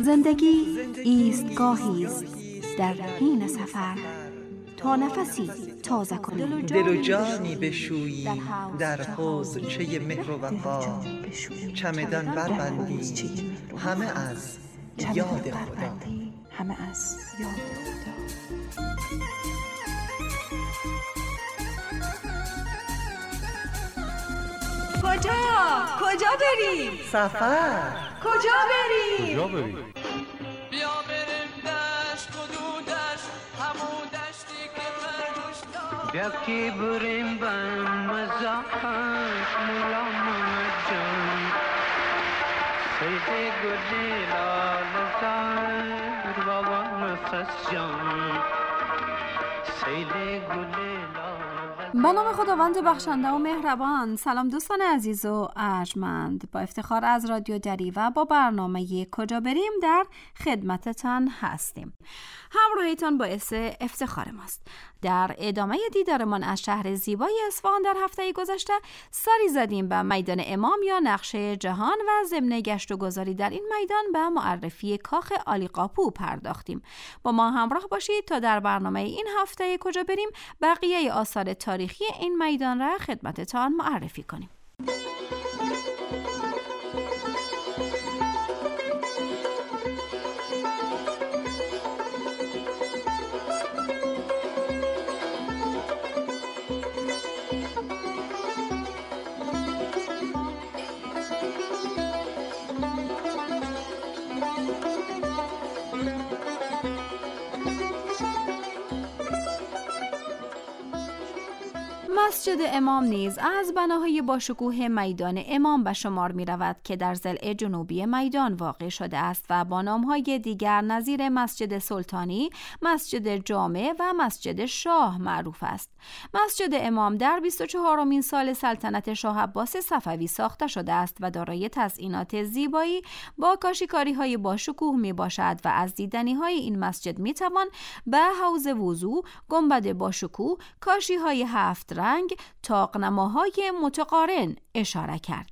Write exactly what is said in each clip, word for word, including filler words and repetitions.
زندگی ایستگاهی است در حین سفر تا نفسی تازه کنی، دل و جانی بشویی در حوضچه مهر و وفا، چمدان بربندی همه از یاد خدا. همه از یاد خدا. کجا؟ کجا بریم؟ سفر. کجا بریم؟ کجا بریم؟ بیا بریم دشت کدودش همون دشتی که خرگوش داشت. بیا که بریم بم مزاحت مولا محمد جان، سیده گلی لال زار بابا نفس جان، سیده گلی لال. به نام خداوند بخشنده و مهربان. سلام دوستان عزیز و ارجمند، با افتخار از رادیو دریوه با برنامه کجا بریم در خدمتتان هستیم. همراهیتان باعث افتخار ماست. در ادامه دیدارمان از شهر زیبای اصفهان در هفته گذشته سری زدیم به میدان امام یا نقشه جهان و ضمن گشت و گذاری در این میدان به معرفی کاخ عالیقاپو پرداختیم. با ما همراه باشید تا در برنامه این هفته کجا بریم بقیه آثار تاریخی این میدان را خدمتتان معرفی کنیم. مسجد امام نیز از بناهای باشکوه میدان امام به شمار می رود که در ضلع جنوبی میدان واقع شده است و با نامهای دیگر نظیر مسجد سلطانی، مسجد جامع و مسجد شاه معروف است. مسجد امام در بیست و چهارمین سال سلطنت شاه عباس صفوی ساخته شده است و دارای تزئینات زیبایی با کاشیکاری های باشکوه می باشد و از دیدنی های این مسجد می توان به حوض وضو، گنبد باشکوه، کاشی های هفت رنگ، طاق‌نماهای متقارن اشاره کرد.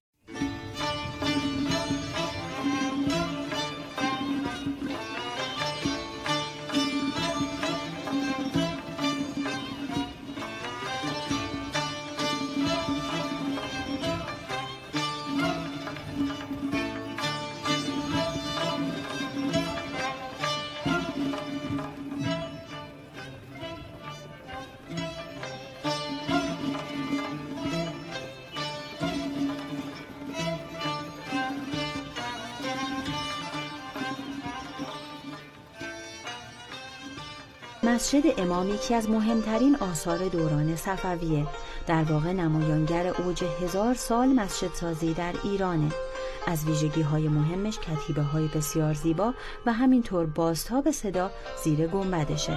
مسجد امام یکی از مهمترین آثار دوران صفویه. در واقع نمایانگر اوج هزار سال مسجد سازی در ایرانه. از ویژگی های مهمش کتیبه های بسیار زیبا و همینطور بازتاب صدا زیر گنبدشه.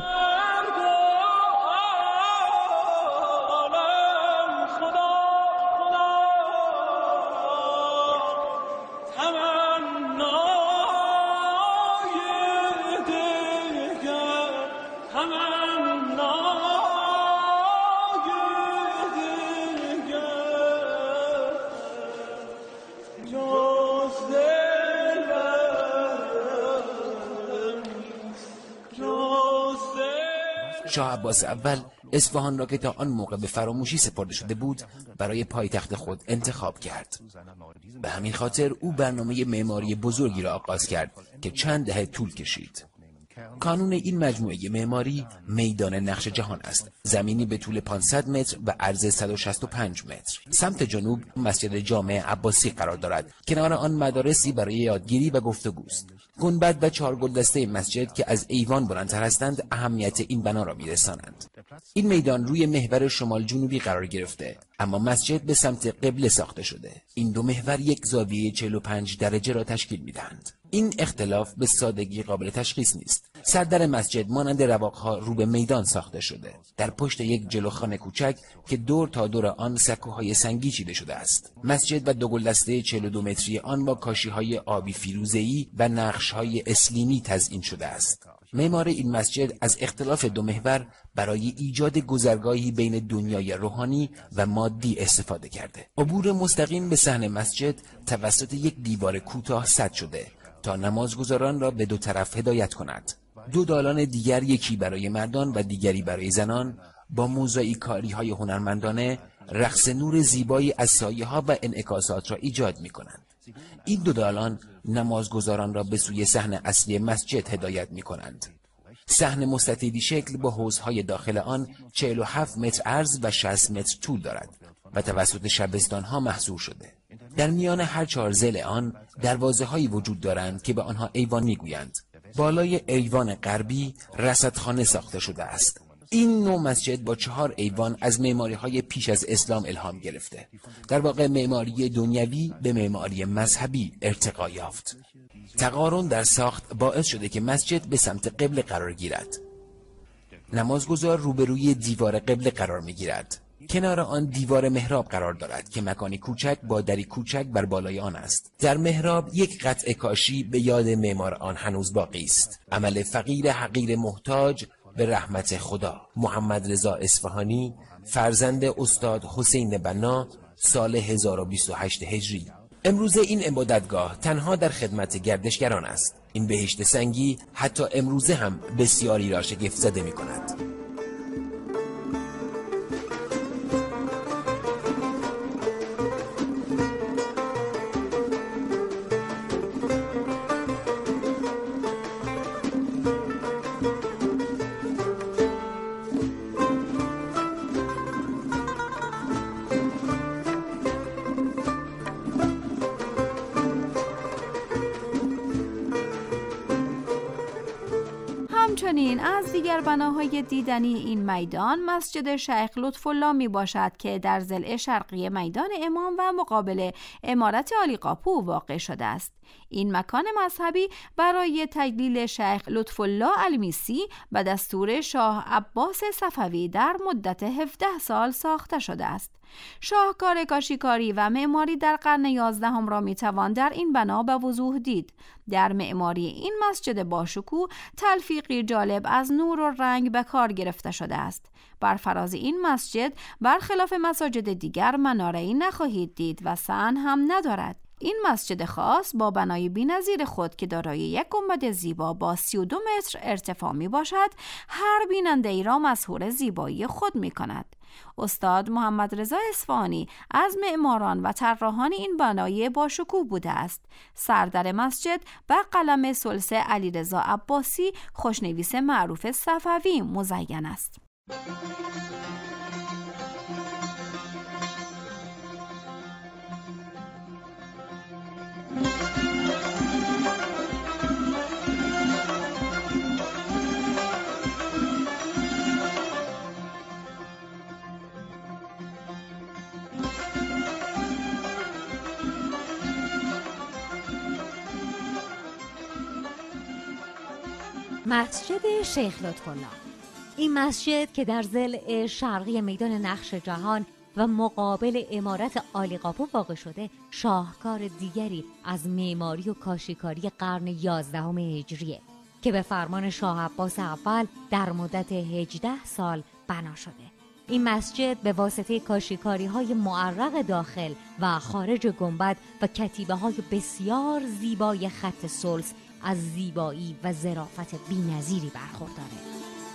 شاه عباس اول اصفهان را که تا آن موقع به فراموشی سپرده شده بود برای پایتخت خود انتخاب کرد. به همین خاطر او برنامه معماری بزرگی را آغاز کرد که چند دهه طول کشید. کانون این مجموعه معماری میدان نقش جهان است. زمینی به طول پانصد متر و عرض صد و شصت و پنج متر. سمت جنوب مسجد جامع عباسی قرار دارد. کنار آن مدارسی برای یادگیری و گفتگوست. گنبد و چهار گلدسته مسجد که از ایوان بلندتر هستند اهمیت این بنا را میرسانند. این میدان روی محور شمال جنوبی قرار گرفته، اما مسجد به سمت قبله ساخته شده. این دو محور یک زاویه چهل و پنج درجه را تشکیل میدهند. این اختلاف به سادگی قابل تشخیص نیست. سردر مسجد مانند رواقها رو به میدان ساخته شده. در پشت یک جلوخانه کوچک که دور تا دور آن سکوهای سنگی چیده شده است. مسجد و دو گلدسته چهل و دو متری آن با کاشی‌های آبی فیروزه‌ای و نقش‌های اسلیمی تزیین شده است. معمار این مسجد از اختلاف دو محور برای ایجاد گذرگاهی بین دنیای روحانی و مادی استفاده کرده. عبور مستقیم به صحن مسجد توسط یک دیوار کوتاه سد شده. تا نمازگزاران را به دو طرف هدایت کند. دو دالان دیگر، یکی برای مردان و دیگری برای زنان، با موزاییکاری های هنرمندانه رقص نور زیبایی از سایه ها و انعکاسات را ایجاد می کنند. این دو دالان نمازگزاران را به سوی صحن اصلی مسجد هدایت می کنند. صحن مستطیلی شکل با حوضهای داخل آن چهل و هفت متر عرض و شصت متر طول دارد و توسط شبستان ها محصور شده. در میان هر چهار ضلع آن دروازه هایی وجود دارند که به آنها ایوان می گویند. بالای ایوان غربی رصدخانه ساخته شده است. این نوع مسجد با چهار ایوان از معماری های پیش از اسلام الهام گرفته. در واقع معماری دنیوی به معماری مذهبی ارتقا یافت. تقارن در ساخت باعث شده که مسجد به سمت قبله قرار گیرد. نمازگزار روبروی دیوار قبله قرار می گیرد. کنار آن دیوار محراب قرار دارد که مکانی کوچک با دری کوچک بر بالای آن است. در محراب یک قطع کاشی به یاد معمار آن هنوز باقی است. عمل فقیر حقیر محتاج به رحمت خدا، محمد رضا اصفهانی، فرزند استاد حسین بنا، سال هزار و بیست و هشت هجری. امروزه این عبادتگاه تنها در خدمت گردشگران است. این بهشت سنگی حتی امروزه هم بسیاری را شگفت زده می کند. همچنین از دیگر بناهای دیدنی این میدان مسجد شیخ لطف‌الله می باشد که در ضلع شرقی میدان امام و مقابل عمارت عالی قاپو واقع شده است. این مکان مذهبی برای تجلیل شیخ لطف‌الله المیسی به دستور شاه عباس صفوی در مدت هفده سال ساخته شده است. شاهکار کاشیکاری و معماری در قرن یازدهم را میتوان در این بنا به وضوح دید. در معماری این مسجد باشکوه تلفیقی جالب از نور و رنگ به کار گرفته شده است. بر فراز این مسجد برخلاف مساجد دیگر مناره‌ای نخواهید دید و صحن هم ندارد. این مسجد خاص با بنای بی‌نظیر خود که دارای یک گنبد زیبا با سی و دو متر ارتفاع می باشد، هر بیننده ای را مسحور زیبایی خود می کند. استاد محمد رضا اصفهانی از معماران و طراحان این بنای باشکوه بوده است. سردر مسجد به قلم ثلث علیرضا عباسی، خوشنویس معروف صفوی، مزین است. مسجد شیخ لطف‌الله. این مسجد که در ضلع شرقی میدان نقش جهان و مقابل عمارت عالی قاپو واقع شده، شاهکار دیگری از معماری و کاشیکاری قرن یازدهم هجریه که به فرمان شاه عباس اول در مدت هجده سال بنا شده. این مسجد به واسطه کاشیکاری های معرق داخل و خارج گنبد و کتیبه های بسیار زیبای خط ثلث از زیبایی و ظرافت بی‌نظیری برخورداره.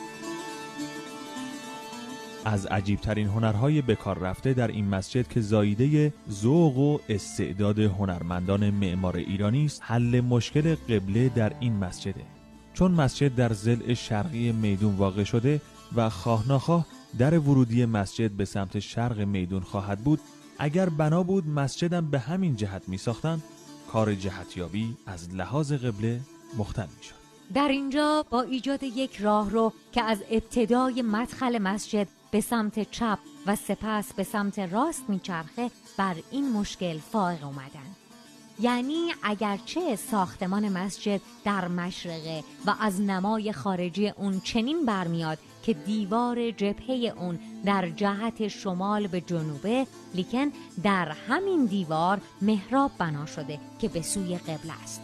از عجیبترین هنرهای بکار رفته در این مسجد که زاییده ذوق و استعداد هنرمندان معمار ایرانی است، حل مشکل قبله در این مسجده. چون مسجد در ضلع شرقی میدون واقع شده و خواه ناخواه در ورودی مسجد به سمت شرق میدون خواهد بود، اگر بنا بود مسجدم به همین جهت می ساختن، کار جهتیابی از لحاظ قبله مختل می شد. در اینجا با ایجاد یک راهرو که از ابتدای مدخل مسجد به سمت چپ و سپس به سمت راست میچرخه، بر این مشکل فائق اومدن. یعنی اگرچه ساختمان مسجد در مشرقه و از نمای خارجی اون چنین برمیاد که دیوار جبهه اون در جهت شمال به جنوبه، لیکن در همین دیوار محراب بنا شده که به سوی قبله است.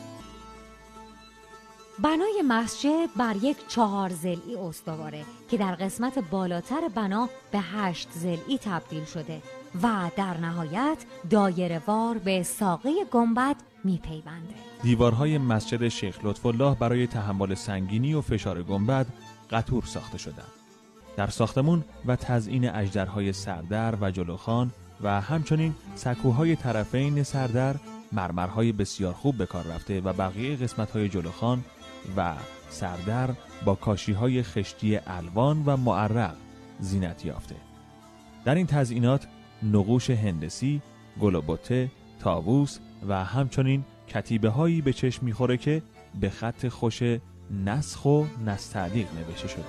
بنای مسجد بر یک چهار ضلعی استواره که در قسمت بالاتر بنا به هشت ضلعی تبدیل شده و در نهایت دایره وار به ساقه گنبد میپیونده. دیوارهای مسجد شیخ لطف‌الله برای تحمل سنگینی و فشار گنبد قطور ساخته شدند. در ساختمون و تزیین اژدرهای سردر و جلوخان و همچنین سکوهای طرفین سردر مرمرهای بسیار خوب به کار رفته و بقیه قسمت‌های جلوخان و سردر با کاشی‌های خشتی الوان و معرق زینت یافته. در این تزیینات نقوش هندسی، گل و بته، طاووس و همچنین کتیبه‌هایی به چشم می‌خوره که به خط خوش نسخ و نستعلیق نوشته شده.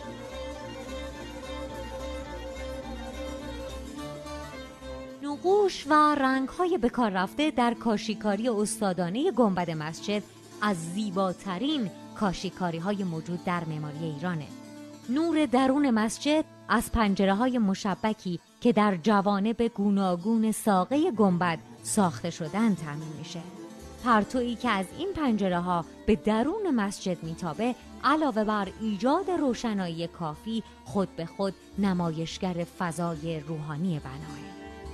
نقوش و رنگ‌های به کار رفته در کاشیکاری استادانه گنبد مسجد از زیباترین کاشیکاری‌های موجود در معماری ایرانه. نور درون مسجد از پنجره‌های مشبکی که در جوانب گوناگون ساقه گنبد ساخته شدن تامین میشه. پرتویی که از این پنجره‌ها به درون مسجد میتابه علاوه بر ایجاد روشنایی کافی خود به خود نمایشگر فضای روحانی بناه.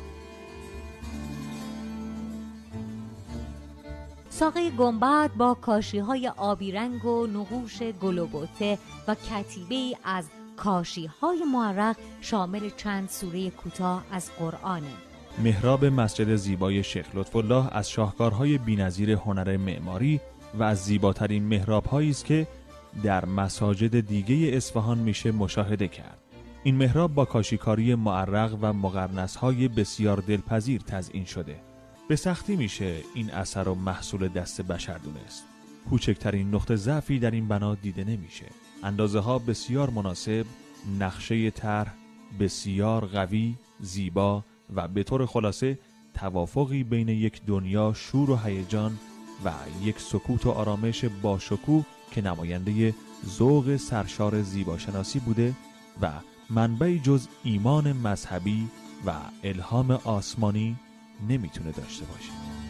ساقه گنبد با کاشی‌های آبی رنگ و نقوش گل و بته و کتیبه‌ای از کاشی‌های معرق شامل چند سوره کوتاه از قرآنه. محراب مسجد زیبای شیخ لطف‌الله از شاهکارهای بی‌نظیر هنر معماری و از زیباترین محراب‌هایی است که در مساجد دیگه اصفهان میشه مشاهده کرد. این محراب با کاشیکاری معرق و مقرنس‌های بسیار دلپذیر تزیین شده. به سختی میشه این اثر و محصول دست بشر دونست. کوچکترین نقطه ضعفی در این بنا دیده نمیشه. اندازه ها بسیار مناسب، نقشه طرح بسیار قوی، زیبا و به طور خلاصه توافقی بین یک دنیا شور و هیجان و یک سکوت و آرامش باشکوه که نماینده ذوق سرشار زیباشناسی بوده و منبعی جز ایمان مذهبی و الهام آسمانی نمیتونه داشته باشه.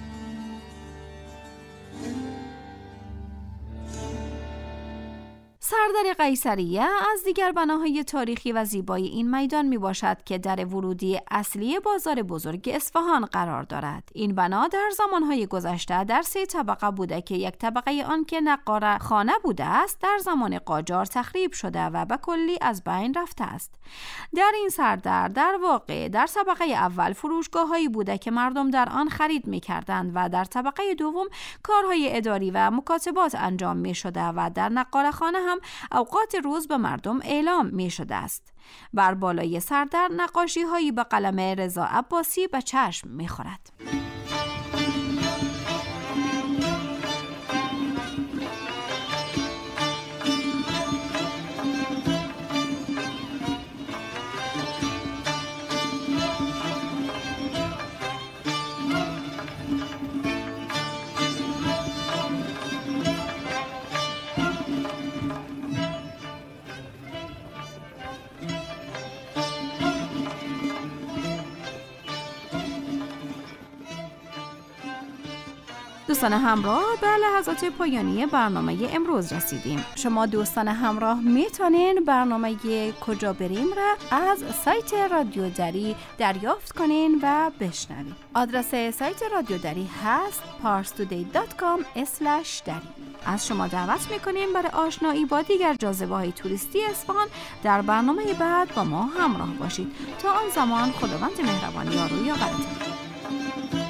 سردر قیصریه از دیگر بناهای تاریخی و زیبای این میدان می باشد که در ورودی اصلی بازار بزرگ اصفهان قرار دارد. این بنا در زمانهای گذشته در سه طبقه بوده که یک طبقه آن که نقاره خانه بوده است در زمان قاجار تخریب شده و به کلی از بین رفته است. در این سردر در واقع در طبقه اول فروشگاه هایی بوده که مردم در آن خرید می کردند و در طبقه دوم کارهای اداری و مکاتبات انجام می شده و در نقاره خانه هم اوقات روز به مردم اعلام می شده است. بر بالای سردر نقاشی هایی به قلم رضا عباسی به چشم می خورد. دوستان همراه، به لحظات پایانی برنامه امروز رسیدیم. شما دوستان همراه میتونین برنامه کجا بریم را از سایت رادیو دری دریافت کنین و بشنوین. آدرس سایت رادیو دری هست پارس تودی دات کام اسلش دری. از شما دعوت میکنیم برای آشنایی با دیگر جاذبه های توریستی اصفهان در برنامه بعد با ما همراه باشید. تا آن زمان خداوند مهربان یارو یاورتون.